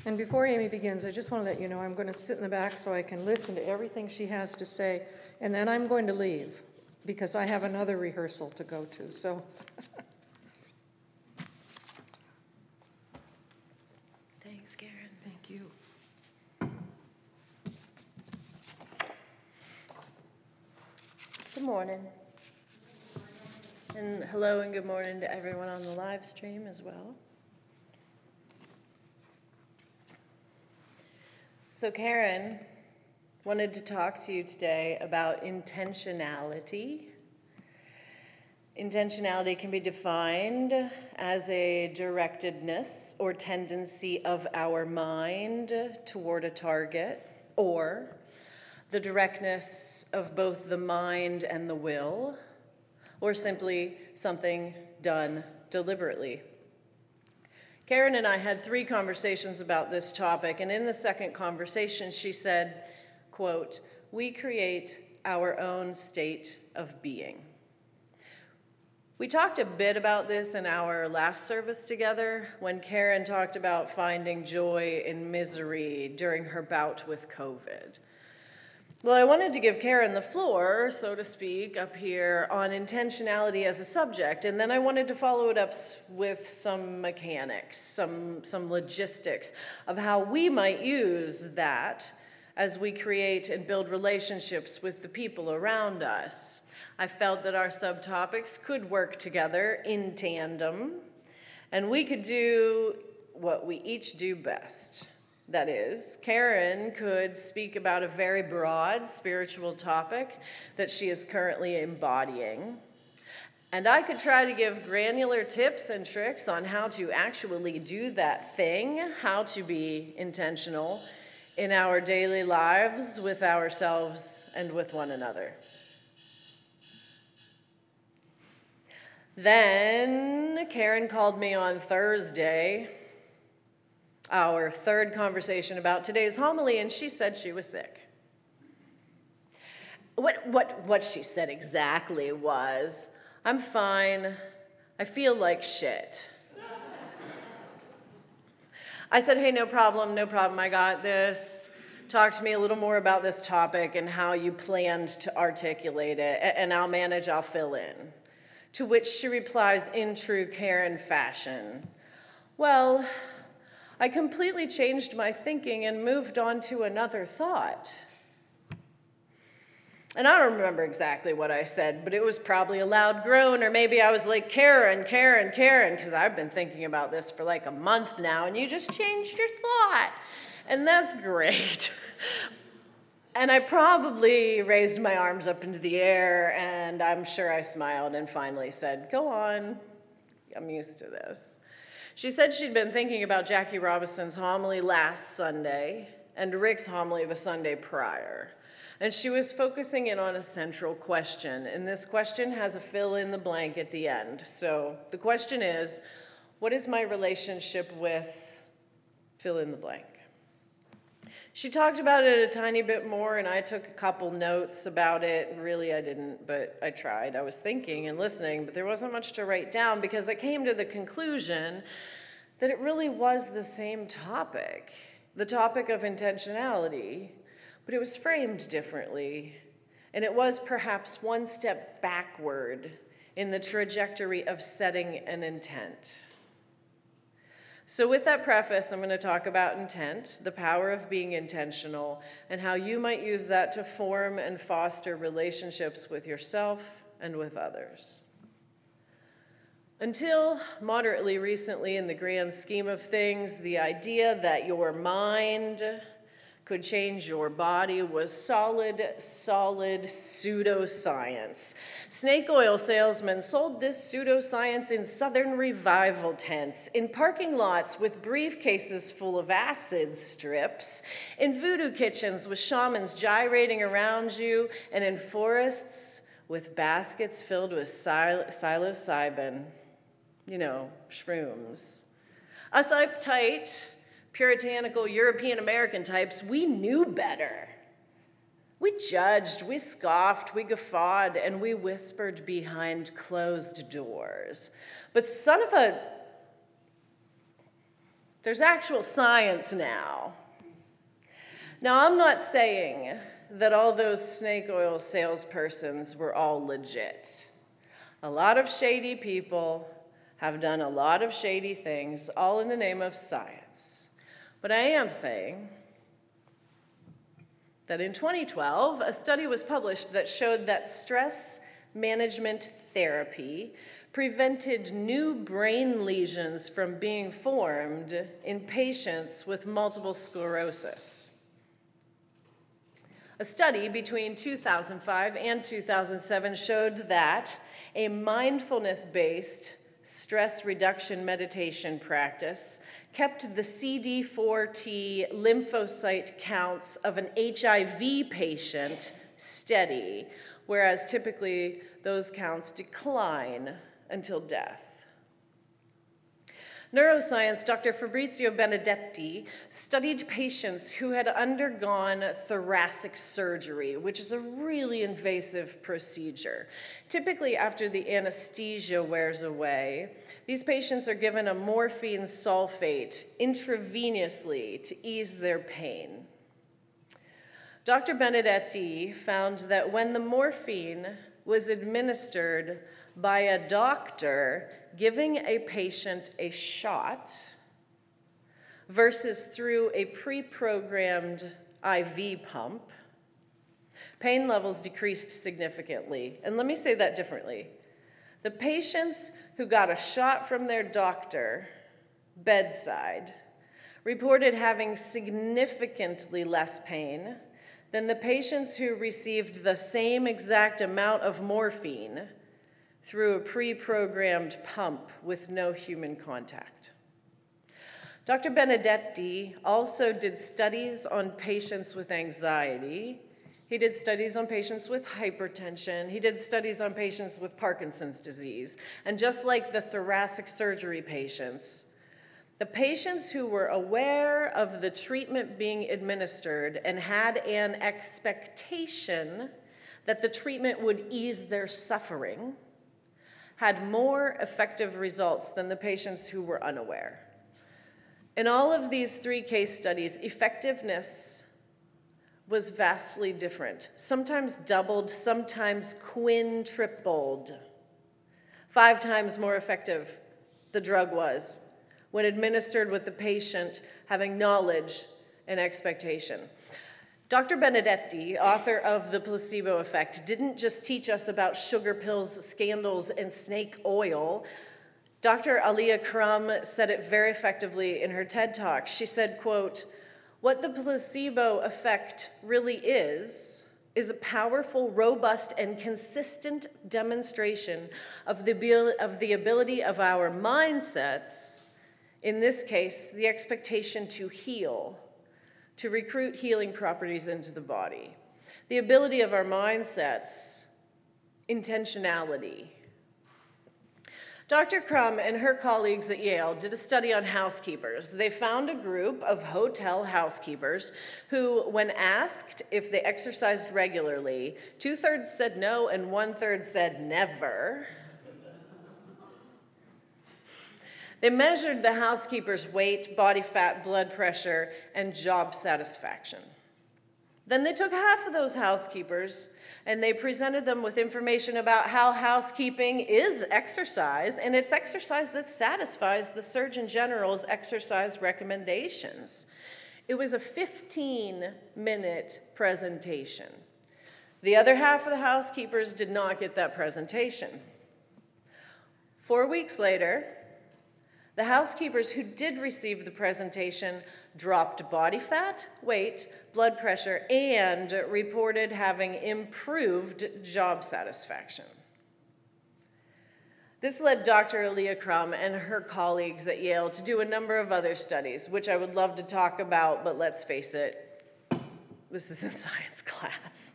And before Amy begins, I just want to let you know I'm going to sit in the back so I can listen to everything she has to say, and then I'm going to leave because I have another rehearsal to go to. So thanks, Karen. Thank you. Good morning. And hello and good morning to everyone on the live stream as well. So Karen wanted to talk to you today about intentionality. Intentionality can be defined as a directedness or tendency of our mind toward a target, or the directness of both the mind and the will, or simply something done deliberately. Karen and I had 3 conversations about this topic, and in the second conversation she said, quote, "We create our own state of being." We talked a bit about this in our last service together when Karen talked about finding joy in misery during her bout with COVID. Well, I wanted to give Karen the floor, so to speak, up here on intentionality as a subject, and then I wanted to follow it up with some mechanics, some logistics of how we might use that as we create and build relationships with the people around us. I felt that our subtopics could work together in tandem, and we could do what we each do best. That is, Karen could speak about a very broad spiritual topic that she is currently embodying. And I could try to give granular tips and tricks on how to actually do that thing, how to be intentional in our daily lives with ourselves and with one another. Then Karen called me on Thursday, our third conversation about today's homily, and she said she was sick. What she said exactly was, "I'm fine, I feel like shit." I said, "Hey, no problem, I got this. Talk to me a little more about this topic and how you planned to articulate it, and I'll fill in." To which she replies in true Karen fashion, "Well, I completely changed my thinking and moved on to another thought." And I don't remember exactly what I said, but it was probably a loud groan, or maybe I was like, Karen, because I've been thinking about this for like a month now, and you just changed your thought. And that's great. And I probably raised my arms up into the air, and I'm sure I smiled and finally said, "Go on, I'm used to this." She said she'd been thinking about Jackie Robinson's homily last Sunday and Rick's homily the Sunday prior. And she was focusing in on a central question, and this question has a fill in the blank at the end. So the question is, what is my relationship with fill in the blank? She talked about it a tiny bit more, and I took a couple notes about it. Really, I didn't, but I tried. I was thinking and listening, but there wasn't much to write down because I came to the conclusion that it really was the same topic, the topic of intentionality, but it was framed differently, and it was perhaps one step backward in the trajectory of setting an intent. So with that preface, I'm going to talk about intent, the power of being intentional, and how you might use that to form and foster relationships with yourself and with others. Until moderately recently, in the grand scheme of things, the idea that your mind could change your body was solid pseudoscience. Snake oil salesmen sold this pseudoscience in Southern revival tents, in parking lots with briefcases full of acid strips, in voodoo kitchens with shamans gyrating around you, and in forests with baskets filled with psilocybin, shrooms. Us uptight, puritanical European American types, we knew better. We judged, we scoffed, we guffawed, and we whispered behind closed doors. But son of a There's actual science now. Now, I'm not saying that all those snake oil salespersons were all legit. A lot of shady people have done a lot of shady things, all in the name of science. But I am saying that in 2012, a study was published that showed that stress management therapy prevented new brain lesions from being formed in patients with multiple sclerosis. A study between 2005 and 2007 showed that a mindfulness-based stress reduction meditation practice kept the CD4T lymphocyte counts of an HIV patient steady, whereas typically those counts decline until death. Neuroscience Dr. Fabrizio Benedetti studied patients who had undergone thoracic surgery, which is a really invasive procedure. Typically, after the anesthesia wears away, these patients are given a morphine sulfate intravenously to ease their pain. Dr. Benedetti found that when the morphine was administered by a doctor giving a patient a shot versus through a pre-programmed IV pump, pain levels decreased significantly. And let me say that differently. The patients who got a shot from their doctor bedside reported having significantly less pain than the patients who received the same exact amount of morphine through a pre-programmed pump with no human contact. Dr. Benedetti also did studies on patients with anxiety. He did studies on patients with hypertension. He did studies on patients with Parkinson's disease. And just like the thoracic surgery patients, the patients who were aware of the treatment being administered and had an expectation that the treatment would ease their suffering had more effective results than the patients who were unaware. In all of these 3 case studies, effectiveness was vastly different, sometimes doubled, sometimes quintupled. 5 times more effective the drug was when administered with the patient having knowledge and expectation. Dr. Benedetti, author of The Placebo Effect, didn't just teach us about sugar pills, scandals, and snake oil. Dr. Alia Crum said it very effectively in her TED Talk. She said, quote, "What the placebo effect really is a powerful, robust, and consistent demonstration of the ability of our mindsets, in this case, the expectation to heal, to recruit healing properties into the body. The ability of our mindsets, intentionality." Dr. Crum and her colleagues at Yale did a study on housekeepers. They found a group of hotel housekeepers who, when asked if they exercised regularly, 2/3 said no and 1/3 said never. They measured the housekeepers' weight, body fat, blood pressure, and job satisfaction. Then they took half of those housekeepers and they presented them with information about how housekeeping is exercise, and it's exercise that satisfies the Surgeon General's exercise recommendations. It was a 15-minute presentation. The other half of the housekeepers did not get that presentation. 4 weeks later, the housekeepers who did receive the presentation dropped body fat, weight, blood pressure, and reported having improved job satisfaction. This led Dr. Alia Crum and her colleagues at Yale to do a number of other studies, which I would love to talk about, but let's face it, this is in science class.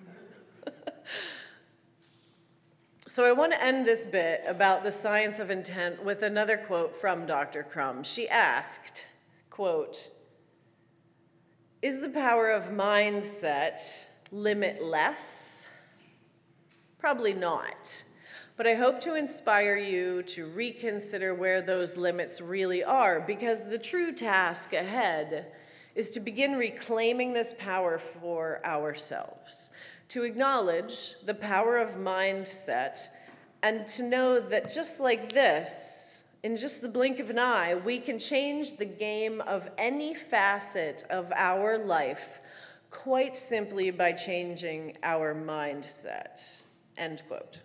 So I want to end this bit about the science of intent with another quote from Dr. Crum. She asked, quote, "Is the power of mindset limitless? Probably not. But I hope to inspire you to reconsider where those limits really are, because the true task ahead is to begin reclaiming this power for ourselves, to acknowledge the power of mindset, and to know that just like this, in just the blink of an eye, we can change the game of any facet of our life quite simply by changing our mindset. End quote.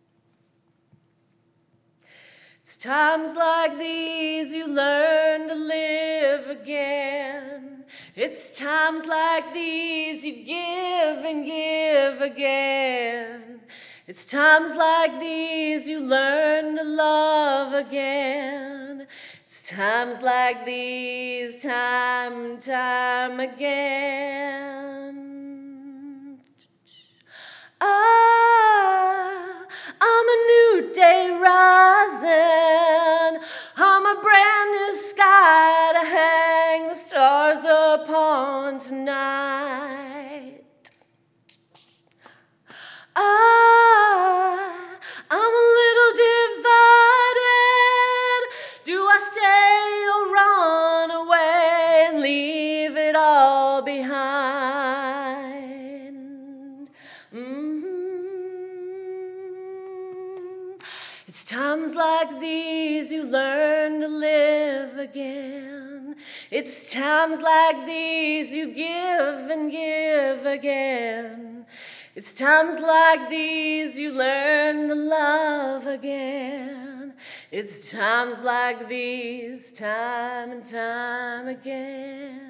It's times like these you learn to live again. It's times like these you give and give again. It's times like these you learn to love again. It's times like these, time and time again. I'm a new day rising. I'm a brand new sky to hang the stars upon tonight. I'm a little divided. Do I stay or run away and leave it all behind? It's times like these you learn to live again. It's times like these you give and give again. It's times like these you learn to love again. It's times like these, time and time again.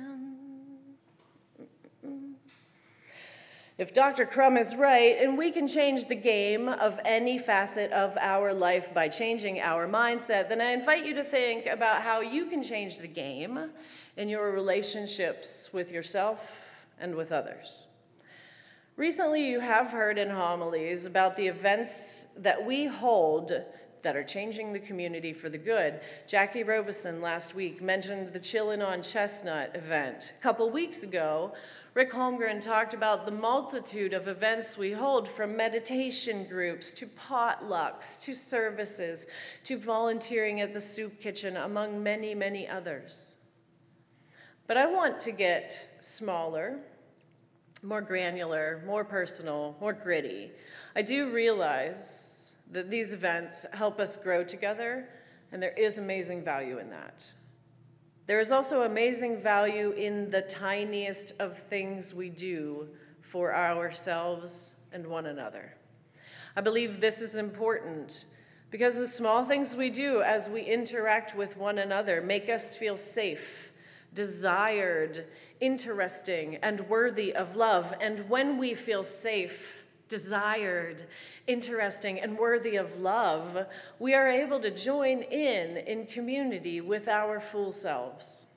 If Dr. Crum is right, and we can change the game of any facet of our life by changing our mindset, then I invite you to think about how you can change the game in your relationships with yourself and with others. Recently, you have heard in homilies about the events that we hold that are changing the community for the good. Jackie Robeson last week mentioned the Chillin' on Chestnut event. A couple weeks ago, Rick Holmgren talked about the multitude of events we hold, from meditation groups to potlucks to services to volunteering at the soup kitchen, among many, many others. But I want to get smaller, more granular, more personal, more gritty. I do realize that these events help us grow together, and there is amazing value in that. There is also amazing value in the tiniest of things we do for ourselves and one another. I believe this is important because the small things we do as we interact with one another make us feel safe, desired, interesting, and worthy of love. And when we feel safe, desired, interesting, and worthy of love, we are able to join in community with our full selves.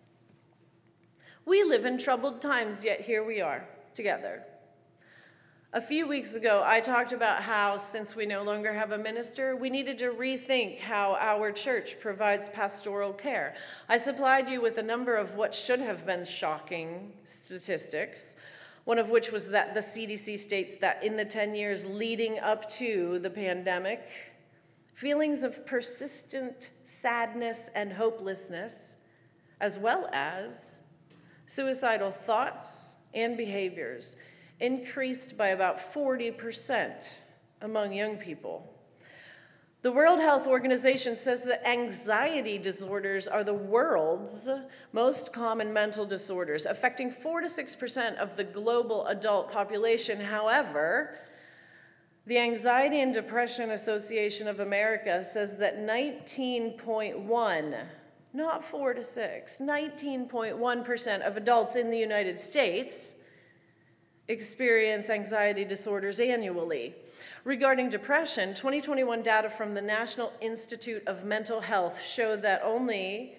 We live in troubled times, yet here we are, together. A few weeks ago, I talked about how, since we no longer have a minister, we needed to rethink how our church provides pastoral care. I supplied you with a number of what should have been shocking statistics, one of which was that the CDC states that in the 10 years leading up to the pandemic, feelings of persistent sadness and hopelessness, as well as suicidal thoughts and behaviors, increased by about 40% among young people. The World Health Organization says that anxiety disorders are the world's most common mental disorders, affecting 4 to 6% of the global adult population. However, the Anxiety and Depression Association of America says that 19.1, not 4 to 6, 19.1% of adults in the United States experience anxiety disorders annually. Regarding depression, 2021 data from the National Institute of Mental Health showed that only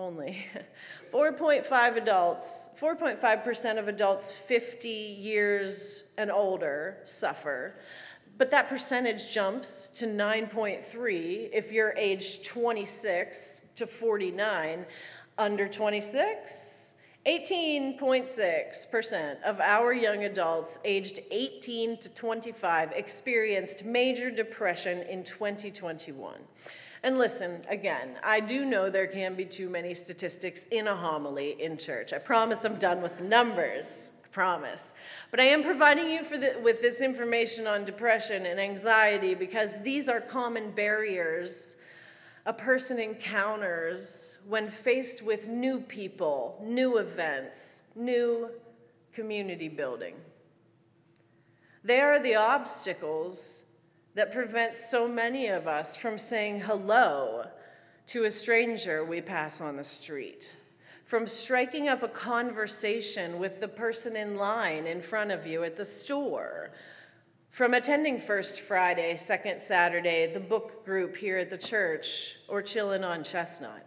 4.5% of adults 50 years and older suffer, but that percentage jumps to 9.3 if you're aged 26 to 49. Under 26, 18.6% of our young adults aged 18 to 25 experienced major depression in 2021. And listen, again, I do know there can be too many statistics in a homily in church. I promise I'm done with the numbers. I promise. But I am providing you with this information on depression and anxiety because these are common barriers a person encounters when faced with new people, new events, new community building. They are the obstacles that prevent so many of us from saying hello to a stranger we pass on the street, from striking up a conversation with the person in line in front of you at the store, from attending First Friday, Second Saturday, the book group here at the church, or chilling on Chestnut.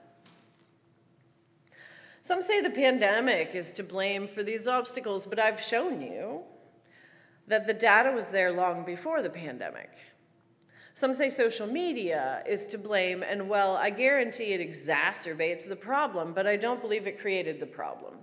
Some say the pandemic is to blame for these obstacles, but I've shown you that the data was there long before the pandemic. Some say social media is to blame, and well, I guarantee it exacerbates the problem, but I don't believe it created the problem.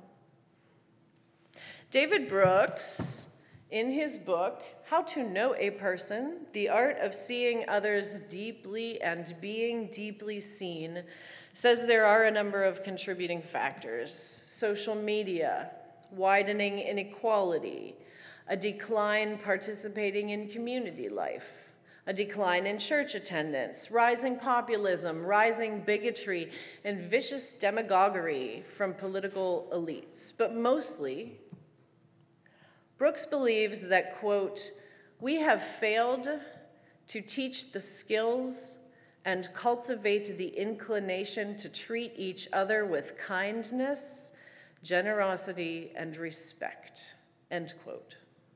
David Brooks, in his book, How to Know a Person, The Art of Seeing Others Deeply and Being Deeply Seen, says there are a number of contributing factors: social media, widening inequality, a decline participating in community life, a decline in church attendance, rising populism, rising bigotry, and vicious demagoguery from political elites. But mostly, Brooks believes that, quote, "We have failed to teach the skills and cultivate the inclination to treat each other with kindness, generosity, and respect," end quote.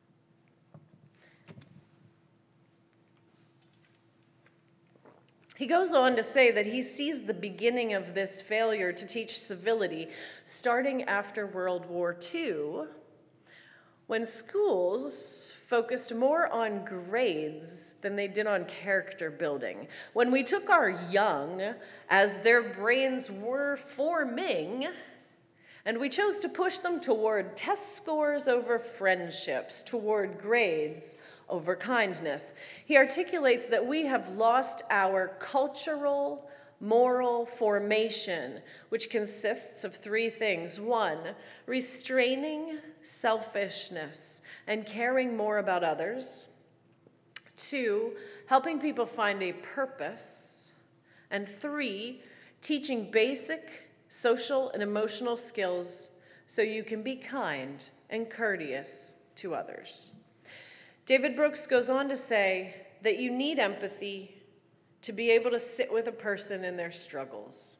He goes on to say that he sees the beginning of this failure to teach civility starting after World War II, when schools focused more on grades than they did on character building. When we took our young as their brains were forming, and we chose to push them toward test scores over friendships, toward grades over kindness. He articulates that we have lost our cultural, moral formation, which consists of three things. One, restraining selfishness and caring more about others. Two, helping people find a purpose. And three, teaching basic social and emotional skills so you can be kind and courteous to others. David Brooks goes on to say that you need empathy to be able to sit with a person in their struggles.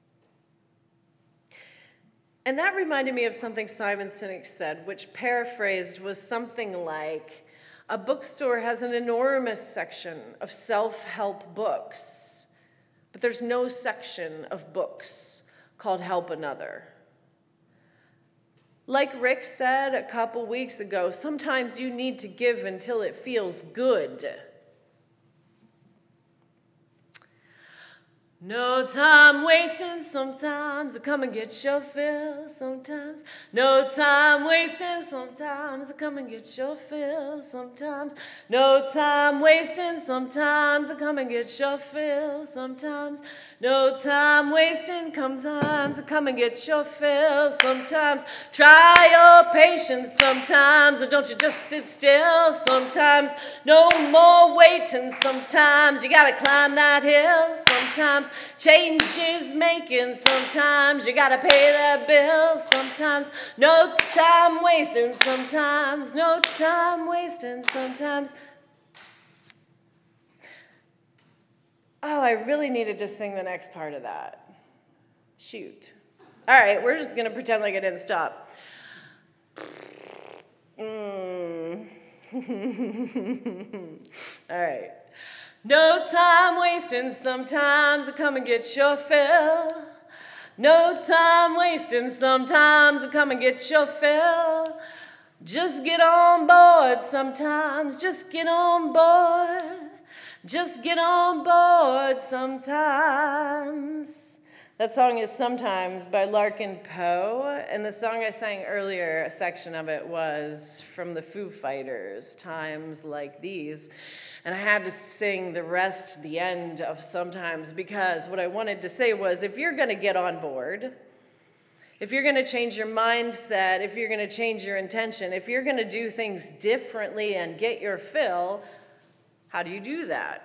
And that reminded me of something Simon Sinek said, which paraphrased was something like, a bookstore has an enormous section of self-help books, but there's no section of books called Help Another. Like Rick said a couple weeks ago, sometimes you need to give until it feels good. No time wasting, sometimes I come and get your fill, sometimes. No time wasting, sometimes I come and get your fill, sometimes. No time wasting, sometimes I come and get your fill, sometimes. No time wasting, sometimes I come and get your fill, sometimes. Try your patience sometimes, or don't you just sit still sometimes. No more waiting sometimes, you gotta climb that hill sometimes. Change is making sometimes, you gotta pay that bill sometimes. No time wasting sometimes, no time wasting sometimes. Oh, I really needed to sing the next part of that. Shoot. All right, we're just gonna pretend like I didn't stop. All right. No time wasting, sometimes I come and get your fill. No time wasting, sometimes I come and get your fill. Just get on board sometimes, just get on board. Just get on board sometimes. That song is Sometimes by Larkin Poe, and the song I sang earlier, a section of it was from the Foo Fighters, Times Like These. And I had to sing the rest, the end of Sometimes, because what I wanted to say was, if you're gonna get on board, if you're gonna change your mindset, if you're gonna change your intention, if you're gonna do things differently and get your fill, how do you do that?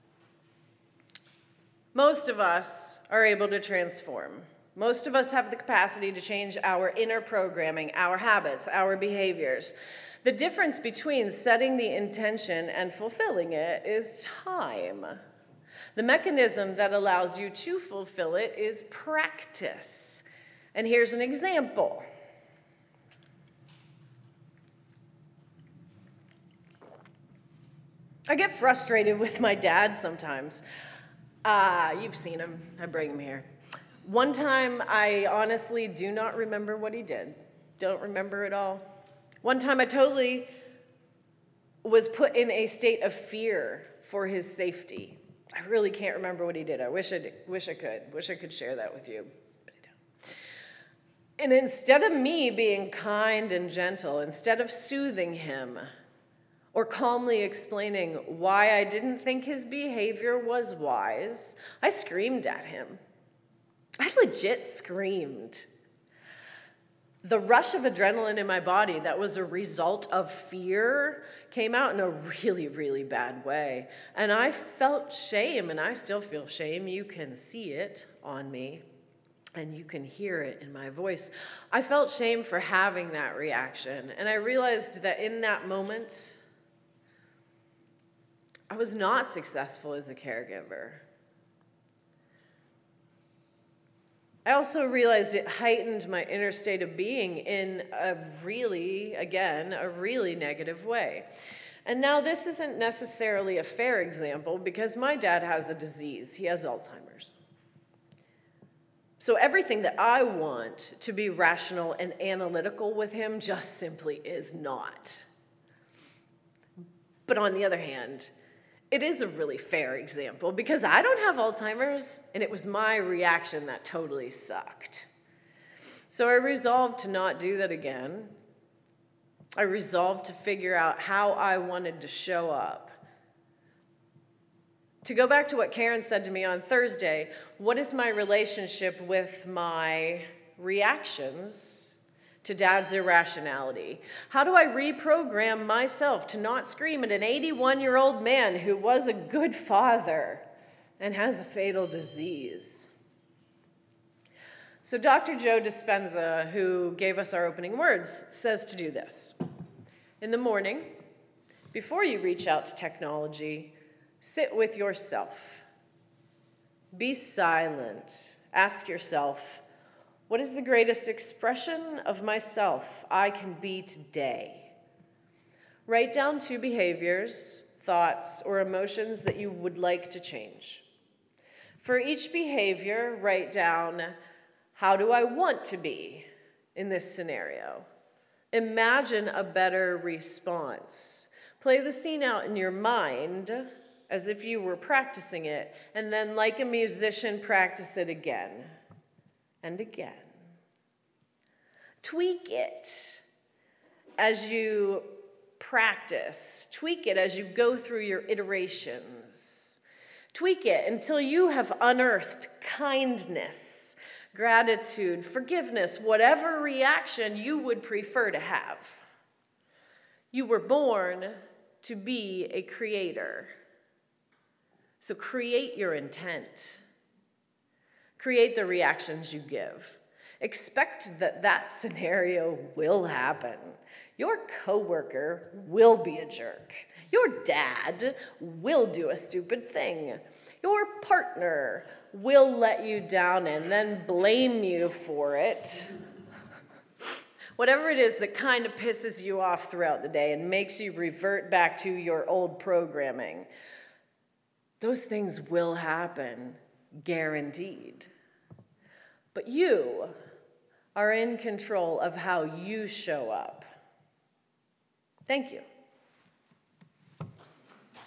Most of us are able to transform. Most of us have the capacity to change our inner programming, our habits, our behaviors. The difference between setting the intention and fulfilling it is time. The mechanism that allows you to fulfill it is practice. And here's an example. I get frustrated with my dad sometimes. You've seen him. I bring him here. One time, I honestly do not remember what he did. Don't remember it all. One time, I totally was put in a state of fear for his safety. I really can't remember what he did. I wish I could. Wish I could share that with you, but I don't. And instead of me being kind and gentle, instead of soothing him, or calmly explaining why I didn't think his behavior was wise, I screamed at him. I legit screamed. The rush of adrenaline in my body that was a result of fear came out in a really, really bad way. And I felt shame, and I still feel shame. You can see it on me, and you can hear it in my voice. I felt shame for having that reaction, and I realized that in that moment, I was not successful as a caregiver. I also realized it heightened my inner state of being in a really negative way. And now this isn't necessarily a fair example because my dad has a disease. He has Alzheimer's. So everything that I want to be rational and analytical with him just simply is not. But on the other hand, it is a really fair example because I don't have Alzheimer's, and it was my reaction that totally sucked. So I resolved to not do that again. I resolved to figure out how I wanted to show up. To go back to what Karen said to me on Thursday, what is my relationship with my reactions to Dad's irrationality? How do I reprogram myself to not scream at an 81-year-old man who was a good father and has a fatal disease? So Dr. Joe Dispenza, who gave us our opening words, says to do this. In the morning, before you reach out to technology, sit with yourself. Be silent. Ask yourself, what is the greatest expression of myself I can be today? Write down 2 behaviors, thoughts, or emotions that you would like to change. For each behavior, write down, how do I want to be in this scenario? Imagine a better response. Play the scene out in your mind as if you were practicing it, and then like a musician, practice it again. And again. Tweak it as you practice. Tweak it as you go through your iterations. Tweak it until you have unearthed kindness, gratitude, forgiveness, whatever reaction you would prefer to have. You were born to be a creator. So create your intent. Create the reactions you give. Expect that that scenario will happen. Your coworker will be a jerk. Your dad will do a stupid thing. Your partner will let you down and then blame you for it. Whatever it is that kind of pisses you off throughout the day and makes you revert back to your old programming, those things will happen. Guaranteed. But you are in control of how you show up. Thank you.